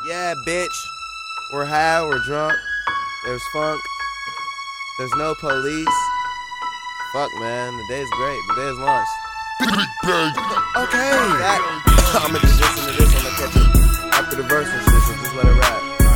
Yeah, bitch. We're high, we're drunk. There's funk. There's no police. Fuck, man. The day's great. The day is launched. Okay. I'ma just listen to this on the catch it after the verse and shit, so just let it rap.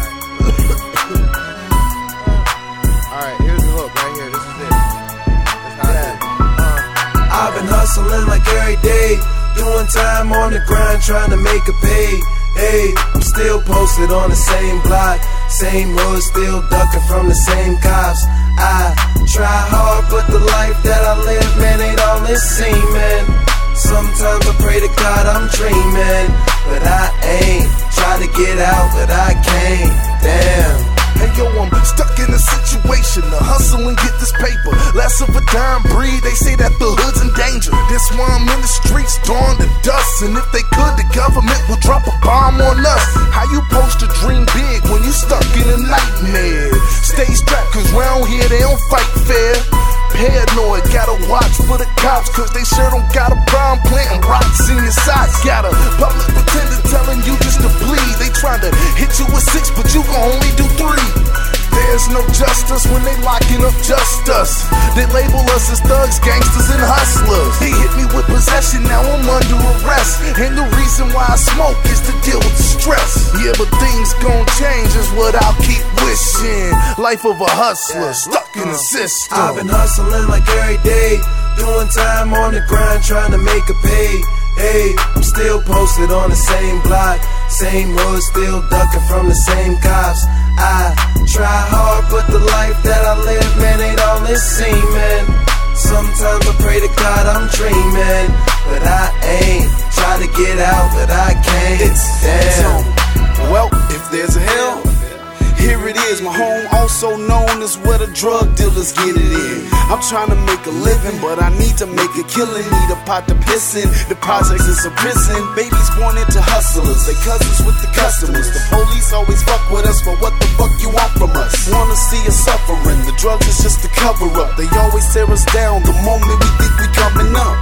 Alright, here's the hook right here. This is it. That's how it is. I've been hustling like every day, doing time on the grind, trying to make a pay. Hey, I'm still posted on the same block, same hood, still ducking from the same cops. I try hard, but the life that I live, man, ain't all it seem, man. Sometimes I pray to God I'm dreaming, but I ain't. Try to get out, but I can't. Damn. Hey yo, I'm stuck in a situation to hustle and get this paper. Less of a dime breed, they say that the hood's in danger. This why I'm in the streets, dawn to dust. And if they could, the government will drop a bomb on us. How you supposed to dream big when you stuck in a nightmare? Stay strapped, cause round here they don't fight fair. Paranoid, gotta watch for the cops, cause they sure don't got a problem planting rocks in your socks. Got a public pretender telling you just to bleed. They trying to hit you with 6, but you gon' only do 3. There's no justice when they locking up just us. They label us as thugs, gangsters, and hustlers. They hit me with possession, now I'm under arrest. And the reason why I smoke is to deal with the stress. Yeah, but things gon' change is what I'll keep wishing. Life of a hustler, stuck in the system. I've been hustling like every day, doing time on the grind, trying to make a pay. Hey, I'm still posted on the same block, same hood, still ducking from the same cops. I try hard, but the life that I live, man, ain't all it seem, man. Sometimes I pray to God I'm dreaming, but I ain't. Try to get out, but I can't. Damn. Well, if there's a hell, here it is, my home, also known as where the drug dealers get it in. I'm trying to make a living, but I need to make a killing. Need a pot to piss in, the projects is a prison. Babies born into hustlers, they cousins with the customers. The police always fuck with us, but what the fuck you want from us? Wanna see us suffering, the drugs is just a cover up. They always tear us down the moment we think we coming up.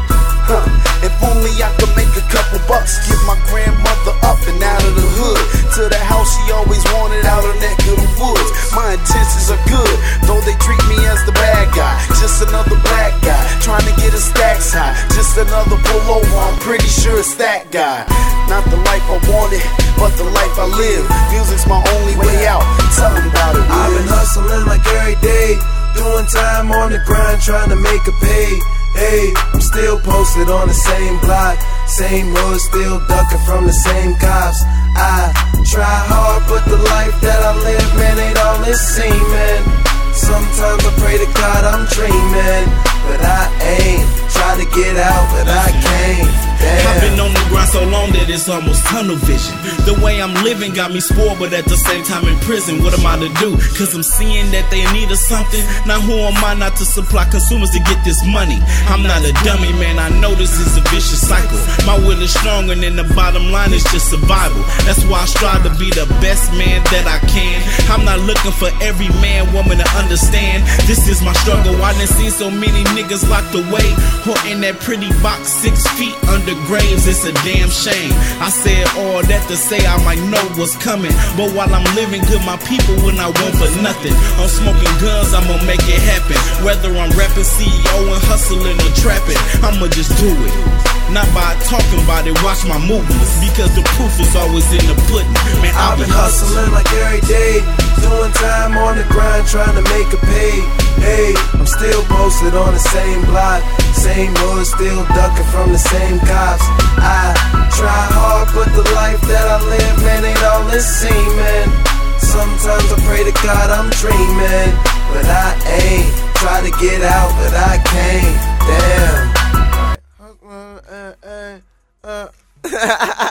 If only I could make a couple bucks, get my grandmother up and out of the hood, to the house she always wanted, out her neck of the woods. My intentions are good, though they treat me as the bad guy. Just another black guy, trying to get his stacks high. Just another pullover, I'm pretty sure it's that guy. Not the life I wanted, but the life I live. Music's my only way out, tell them about it. I've been hustling like every day, doing time on the grind, trying to make a pay. Hey, I'm still posted on the same block, same hood, still ducking from the same cops. I try hard, but the life that I live, man, ain't all it seem, man. Sometimes I pray to God I'm dreaming, but I ain't. Try to get out, but I can't. Damn. I've been on the grind so long that it's almost tunnel vision. The way I'm living got me spoiled, but at the same time in prison. What am I to do? Cause I'm seeing that they need us something. Now who am I not to supply consumers to get this money? I'm not a dummy, man, I know this is a vicious cycle. My will is stronger than the bottom line is just survival. That's why I strive to be the best man that I can. I'm not looking for every man, woman to understand. This is my struggle. I done seen so many niggas locked away, or in that pretty box 6 feet under graves. It's a damn shame. I said all that to say I might know what's coming, but while I'm living good, my people will not want for nothing. I'm smoking guns, I'ma make it happen. Whether I'm rapping, CEO and hustling or trapping, I'ma just do it. Not by talking about it, watch my movements, because the proof is always in the pudding. Man, I've been hustling like every day, doing time on the grind, trying to make a pay. Hey, I'm still posted on the same block, same hood, still ducking from the same cops. I try hard, but the life that I live, man, ain't all it seem, man. Sometimes I pray to God I'm dreaming, but I ain't. Try to get out, but I can't. Damn.